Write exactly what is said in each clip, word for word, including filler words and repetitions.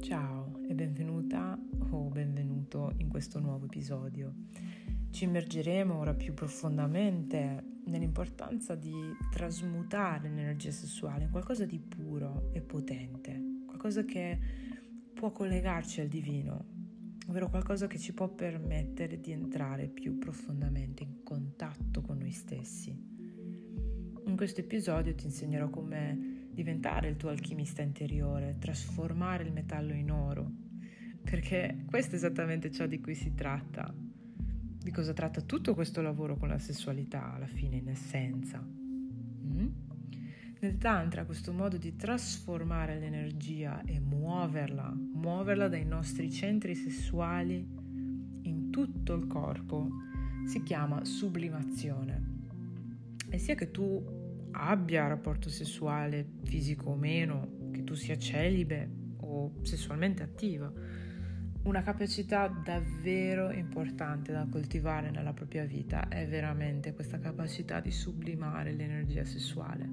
Ciao e benvenuta o benvenuto in questo nuovo episodio. Ci immergeremo ora più profondamente nell'importanza di trasmutare l'energia sessuale in qualcosa di puro e potente, qualcosa che può collegarci al divino, ovvero qualcosa che ci può permettere di entrare più profondamente in contatto con noi stessi. In questo episodio ti insegnerò come diventare il tuo alchimista interiore, trasformare il metallo in oro, perché questo è esattamente ciò di cui si tratta. Di cosa tratta tutto questo lavoro con la sessualità, alla fine, in essenza. Mm? Nel Tantra, questo modo di trasformare l'energia e muoverla, muoverla dai nostri centri sessuali in tutto il corpo, si chiama sublimazione. E sia che tu abbia rapporto sessuale fisico o meno, che tu sia celibe o sessualmente attiva, una capacità davvero importante da coltivare nella propria vita è veramente questa capacità di sublimare l'energia sessuale.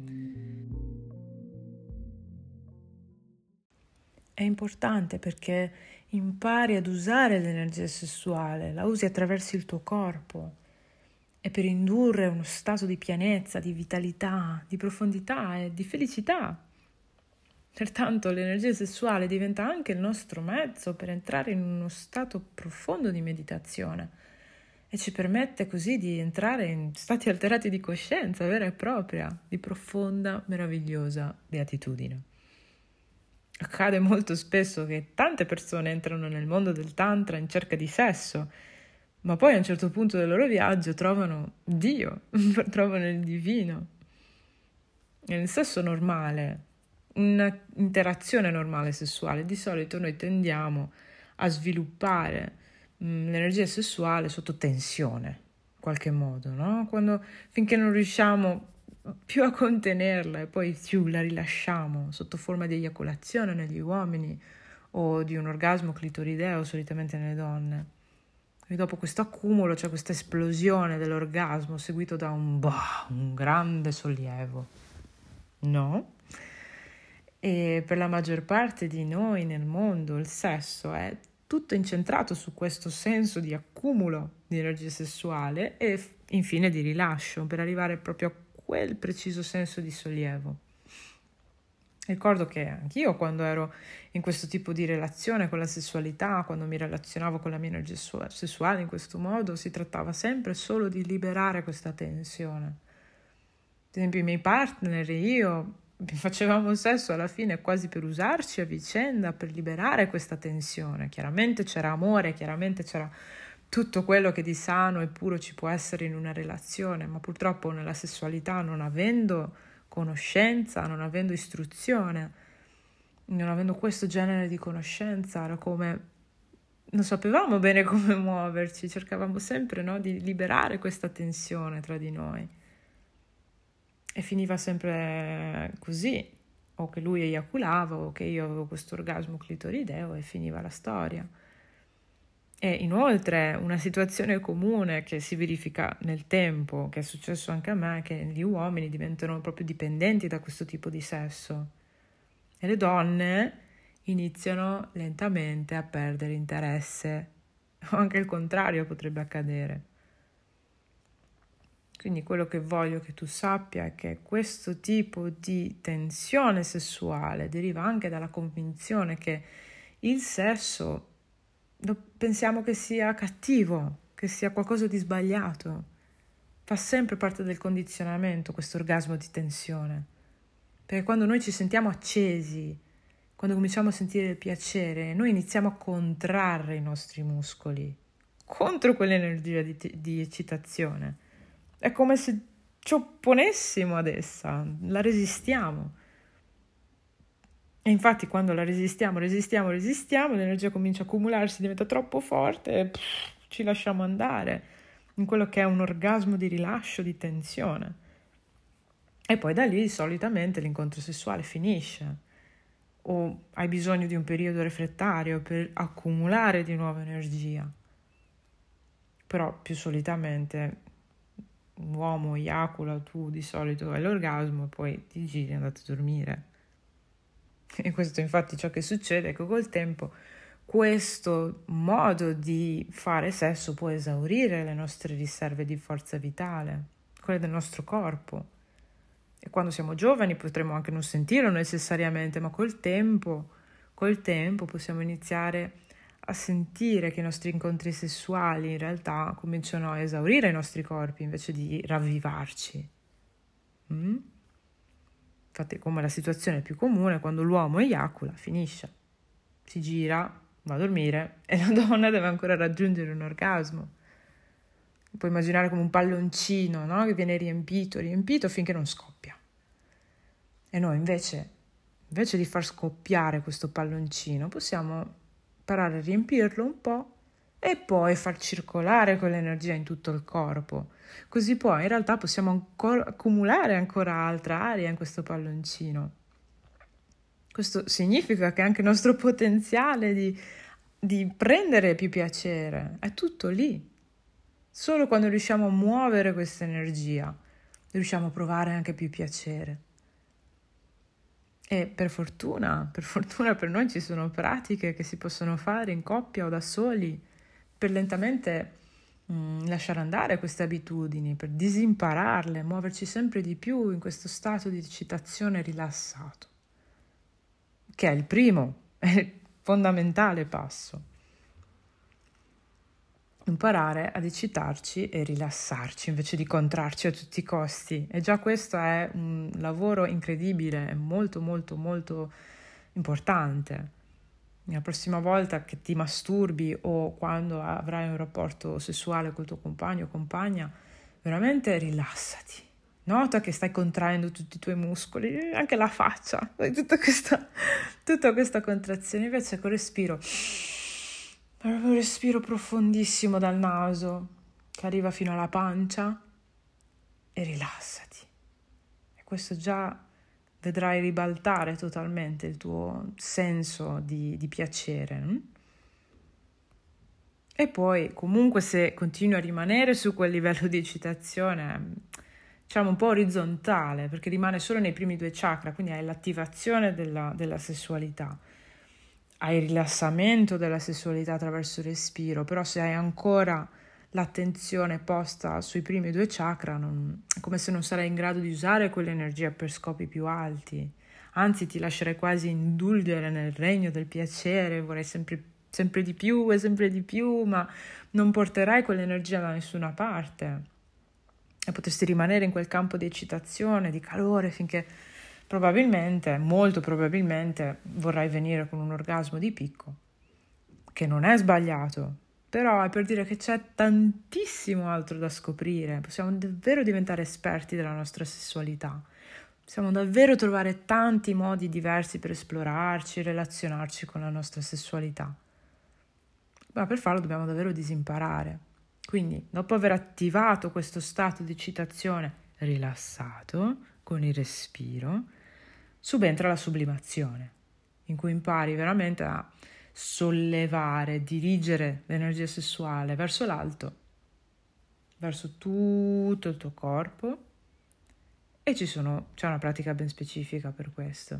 È importante perché impari ad usare l'energia sessuale, la usi attraverso il tuo corpo. E per indurre uno stato di pienezza, di vitalità, di profondità e di felicità. Pertanto l'energia sessuale diventa anche il nostro mezzo per entrare in uno stato profondo di meditazione e ci permette così di entrare in stati alterati di coscienza vera e propria, di profonda, meravigliosa beatitudine. Accade molto spesso che tante persone entrano nel mondo del Tantra in cerca di sesso, ma poi a un certo punto del loro viaggio trovano Dio, trovano il divino. Nel sesso normale, un'interazione normale sessuale, di solito noi tendiamo a sviluppare mh, l'energia sessuale sotto tensione, in qualche modo, no? Quando, finché non riusciamo più a contenerla e poi più la rilasciamo sotto forma di eiaculazione negli uomini o di un orgasmo clitorideo solitamente nelle donne. E dopo questo accumulo c'è questa esplosione dell'orgasmo seguito da un bah, un grande sollievo. No? E per la maggior parte di noi nel mondo il sesso è tutto incentrato su questo senso di accumulo di energia sessuale e infine di rilascio per arrivare proprio a quel preciso senso di sollievo. Ricordo che anch'io quando ero in questo tipo di relazione con la sessualità, quando mi relazionavo con la mia energia sessuale in questo modo, si trattava sempre solo di liberare questa tensione. Ad esempio i miei partner e io facevamo sesso alla fine quasi per usarci a vicenda, per liberare questa tensione. Chiaramente c'era amore, chiaramente c'era tutto quello che di sano e puro ci può essere in una relazione, ma purtroppo nella sessualità, non avendo conoscenza, non avendo istruzione, non avendo questo genere di conoscenza, era come non sapevamo bene come muoverci, cercavamo sempre, no, di liberare questa tensione tra di noi e finiva sempre così, o che lui eiaculava o che io avevo questo orgasmo clitorideo e finiva la storia. E inoltre una situazione comune che si verifica nel tempo, che è successo anche a me, è che gli uomini diventano proprio dipendenti da questo tipo di sesso e le donne iniziano lentamente a perdere interesse, o anche il contrario potrebbe accadere. Quindi quello che voglio che tu sappia è che questo tipo di tensione sessuale deriva anche dalla convinzione che il sesso pensiamo che sia cattivo, che sia qualcosa di sbagliato. Fa sempre parte del condizionamento questo orgasmo di tensione. Perché quando noi ci sentiamo accesi, quando cominciamo a sentire il piacere, noi iniziamo a contrarre i nostri muscoli contro quell'energia di, di eccitazione. È come se ci opponessimo ad essa, la resistiamo. E infatti quando la resistiamo, resistiamo, resistiamo, l'energia comincia a accumularsi, diventa troppo forte e pff, ci lasciamo andare in quello che è un orgasmo di rilascio, di tensione. E poi da lì solitamente l'incontro sessuale finisce o hai bisogno di un periodo refrattario per accumulare di nuovo energia. Però più solitamente un uomo eiacula, tu di solito hai l'orgasmo e poi ti giri e andate a dormire. E questo infatti ciò che succede è che col tempo questo modo di fare sesso può esaurire le nostre riserve di forza vitale, quelle del nostro corpo. E quando siamo giovani potremo anche non sentirlo necessariamente, ma col tempo, col tempo possiamo iniziare a sentire che i nostri incontri sessuali in realtà cominciano a esaurire i nostri corpi invece di ravvivarci. Mm? Infatti, come la situazione più comune, quando l'uomo eiacula, finisce, si gira, va a dormire e la donna deve ancora raggiungere un orgasmo. Puoi immaginare come un palloncino, no? Che viene riempito, riempito finché non scoppia. E noi invece, invece di far scoppiare questo palloncino, possiamo imparare a riempirlo un po' e poi far circolare quell'energia in tutto il corpo. Così poi in realtà possiamo ancora accumulare ancora altra aria in questo palloncino. Questo significa che anche il nostro potenziale di, di prendere più piacere è tutto lì. Solo quando riusciamo a muovere questa energia, riusciamo a provare anche più piacere. E per fortuna, per fortuna per noi ci sono pratiche che si possono fare in coppia o da soli per lentamente mh, lasciare andare queste abitudini, per disimpararle, muoverci sempre di più in questo stato di eccitazione rilassato, che è il primo, è il fondamentale passo. Imparare ad eccitarci e rilassarci invece di contrarci a tutti i costi. E già questo è un lavoro incredibile, è molto molto molto importante. La prossima volta che ti masturbi o quando avrai un rapporto sessuale col tuo compagno o compagna, veramente rilassati. Nota che stai contraendo tutti i tuoi muscoli, anche la faccia, tutta questa, tutta questa contrazione. Invece col respiro, proprio un respiro profondissimo dal naso che arriva fino alla pancia e rilassati. E questo già vedrai ribaltare totalmente il tuo senso di, di piacere. Hm? E poi comunque se continui a rimanere su quel livello di eccitazione, diciamo un po' orizzontale, perché rimane solo nei primi due chakra, quindi hai l'attivazione della, della sessualità, hai il rilassamento della sessualità attraverso il respiro, però se hai ancora l'attenzione posta sui primi due chakra, non, è come se non sarai in grado di usare quell'energia per scopi più alti, anzi ti lascerai quasi indulgere nel regno del piacere, vorrai sempre, sempre di più e sempre di più, ma non porterai quell'energia da nessuna parte e potresti rimanere in quel campo di eccitazione, di calore, finché probabilmente, molto probabilmente, vorrai venire con un orgasmo di picco, che non è sbagliato, però è per dire che c'è tantissimo altro da scoprire, possiamo davvero diventare esperti della nostra sessualità, possiamo davvero trovare tanti modi diversi per esplorarci, relazionarci con la nostra sessualità, ma per farlo dobbiamo davvero disimparare. Quindi, dopo aver attivato questo stato di eccitazione rilassato, con il respiro, subentra la sublimazione, in cui impari veramente a sollevare, dirigere l'energia sessuale verso l'alto, verso tutto il tuo corpo, e ci sono, c'è una pratica ben specifica per questo.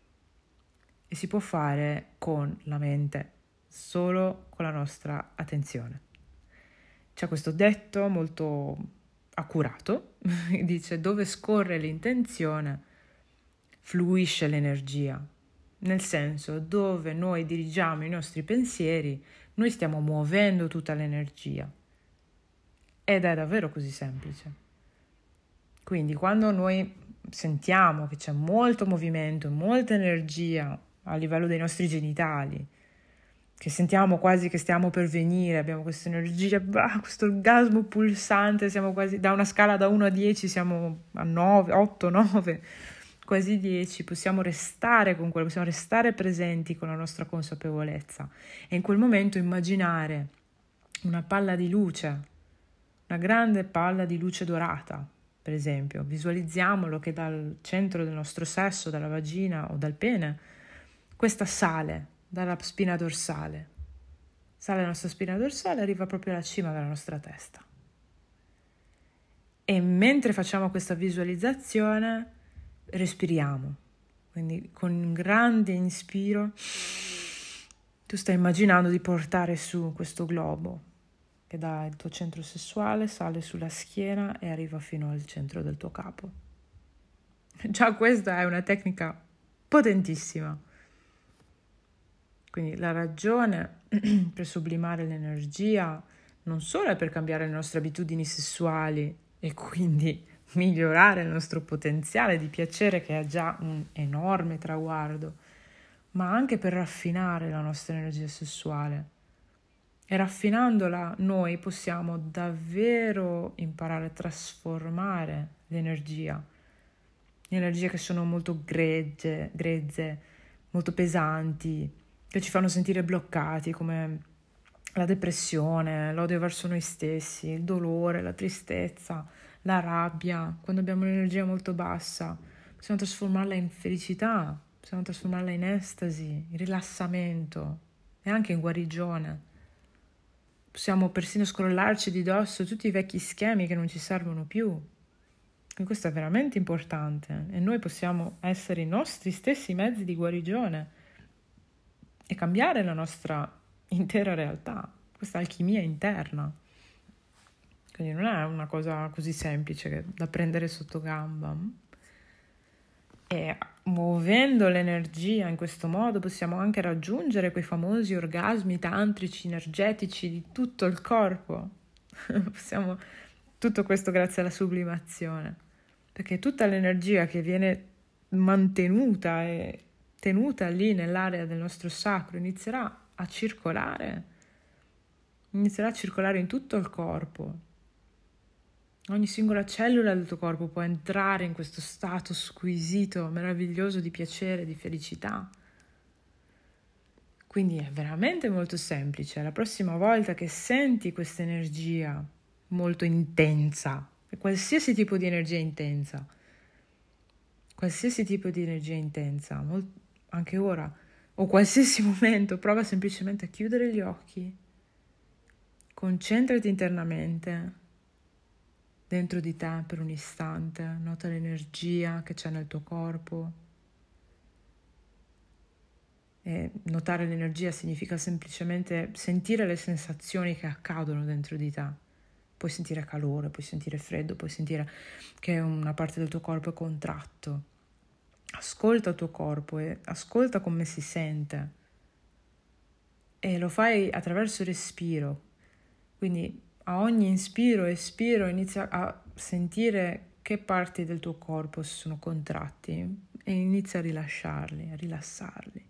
E si può fare con la mente, solo con la nostra attenzione. C'è questo detto molto accurato, dice: dove scorre l'intenzione fluisce l'energia, nel senso, dove noi dirigiamo i nostri pensieri, noi stiamo muovendo tutta l'energia. Ed è davvero così semplice. Quindi quando noi sentiamo che c'è molto movimento, molta energia a livello dei nostri genitali, che sentiamo quasi che stiamo per venire, abbiamo questa energia, bah, questo orgasmo pulsante, siamo quasi, da una scala da uno a dieci siamo a nove, otto, nove, quasi dieci, possiamo restare con quello, possiamo restare presenti con la nostra consapevolezza e in quel momento immaginare una palla di luce, una grande palla di luce dorata, per esempio, visualizziamolo che dal centro del nostro sesso, dalla vagina o dal pene, questa sale dalla spina dorsale, sale la nostra spina dorsale e arriva proprio alla cima della nostra testa. E mentre facciamo questa visualizzazione, respiriamo, Quindi con un grande inspiro tu stai immaginando di portare su questo globo che dal tuo centro sessuale sale sulla schiena e arriva fino al centro del tuo capo. Già questa è una tecnica potentissima. Quindi la ragione per sublimare l'energia non solo è per cambiare le nostre abitudini sessuali e quindi migliorare il nostro potenziale di piacere, che è già un enorme traguardo, ma anche per raffinare la nostra energia sessuale. E raffinandola noi possiamo davvero imparare a trasformare l'energia, le energie che sono molto grezze, grezze, molto pesanti, che ci fanno sentire bloccati, come la depressione, l'odio verso noi stessi, il dolore, la tristezza, la rabbia. Quando abbiamo un'energia molto bassa, possiamo trasformarla in felicità, possiamo trasformarla in estasi, in rilassamento e anche in guarigione. Possiamo persino scrollarci di dosso tutti i vecchi schemi che non ci servono più. E questo è veramente importante e noi possiamo essere i nostri stessi mezzi di guarigione e cambiare la nostra intera realtà, questa alchimia interna. Quindi non è una cosa così semplice da prendere sotto gamba. E muovendo l'energia in questo modo possiamo anche raggiungere quei famosi orgasmi tantrici, energetici di tutto il corpo. Possiamo tutto questo grazie alla sublimazione, perché tutta l'energia che viene mantenuta e tenuta lì nell'area del nostro sacro inizierà a circolare, inizierà a circolare in tutto il corpo. Ogni singola cellula del tuo corpo può entrare in questo stato squisito, meraviglioso di piacere, di felicità. Quindi è veramente molto semplice. La prossima volta che senti questa energia molto intensa, qualsiasi tipo di energia intensa, qualsiasi tipo di energia intensa, molto, anche ora, o qualsiasi momento, prova semplicemente a chiudere gli occhi, concentrati internamente, dentro di te per un istante, nota l'energia che c'è nel tuo corpo. E notare l'energia significa semplicemente sentire le sensazioni che accadono dentro di te. Puoi sentire calore, puoi sentire freddo, puoi sentire che una parte del tuo corpo è contratto. Ascolta il tuo corpo e ascolta come si sente. E lo fai attraverso il respiro. Quindi a ogni inspiro e espiro inizia a sentire che parti del tuo corpo sono contratti e inizia a rilasciarli, a rilassarli.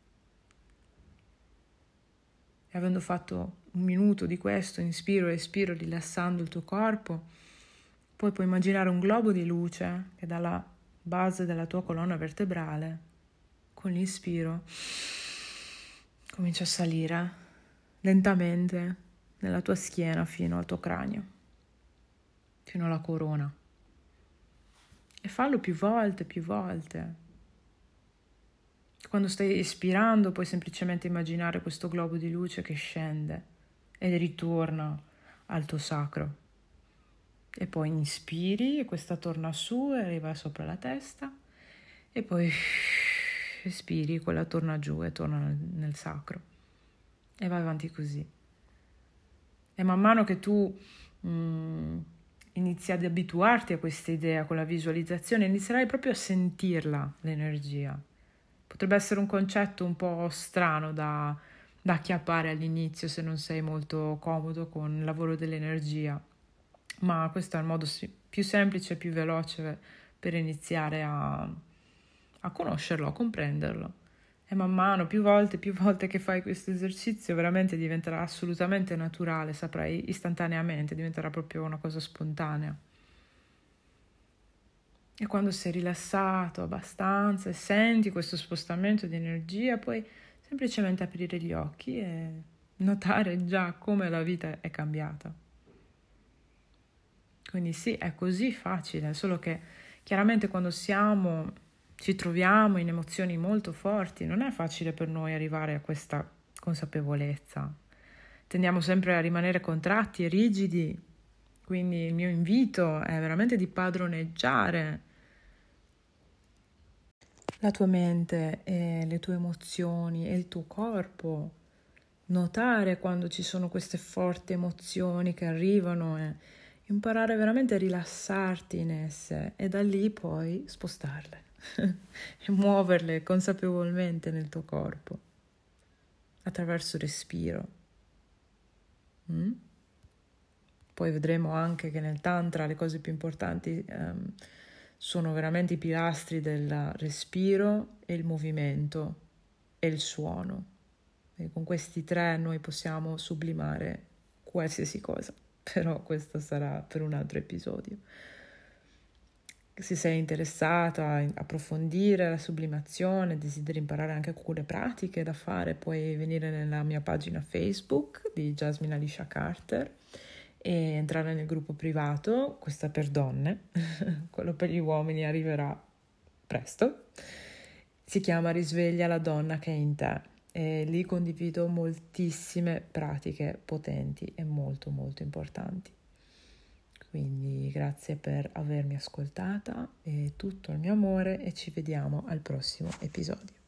E avendo fatto un minuto di questo, inspiro e espiro rilassando il tuo corpo, poi puoi immaginare un globo di luce che dalla base della tua colonna vertebrale, con l'inspiro, comincia a salire lentamente nella tua schiena fino al tuo cranio, fino alla corona. E fallo più volte, più volte. Quando stai espirando puoi semplicemente immaginare questo globo di luce che scende e ritorna al tuo sacro. E poi inspiri e questa torna su e arriva sopra la testa e poi espiri, quella torna giù e torna nel, nel sacro. E vai avanti così. E man mano che tu mh, inizi ad abituarti a questa idea con la visualizzazione, inizierai proprio a sentirla, l'energia. Potrebbe essere un concetto un po' strano da, da acchiappare all'inizio se non sei molto comodo con il lavoro dell'energia, ma questo è il modo più semplice e più veloce per iniziare a, a conoscerlo, a comprenderlo. E man mano, più volte, più volte che fai questo esercizio, veramente diventerà assolutamente naturale, saprai istantaneamente, diventerà proprio una cosa spontanea. E quando sei rilassato abbastanza e senti questo spostamento di energia, puoi semplicemente aprire gli occhi e notare già come la vita è cambiata. Quindi sì, è così facile, solo che chiaramente quando siamo, ci troviamo in emozioni molto forti, non è facile per noi arrivare a questa consapevolezza. Tendiamo sempre a rimanere contratti e rigidi, quindi il mio invito è veramente di padroneggiare la tua mente e le tue emozioni e il tuo corpo, notare quando ci sono queste forti emozioni che arrivano e imparare veramente a rilassarti in esse e da lì poi spostarle e muoverle consapevolmente nel tuo corpo attraverso il respiro. Mm? Poi vedremo anche che nel Tantra le cose più importanti um, sono veramente i pilastri del respiro e il movimento e il suono. E con questi tre noi possiamo sublimare qualsiasi cosa, però questo sarà per un altro episodio. Se sei interessata a approfondire la sublimazione, desideri imparare anche alcune pratiche da fare, puoi venire nella mia pagina Facebook di Jasmine Alicia Carter e entrare nel gruppo privato, questa per donne, quello per gli uomini arriverà presto. Si chiama Risveglia la donna che è in te e lì condivido moltissime pratiche potenti e molto molto importanti. Quindi grazie per avermi ascoltata e tutto il mio amore e ci vediamo al prossimo episodio.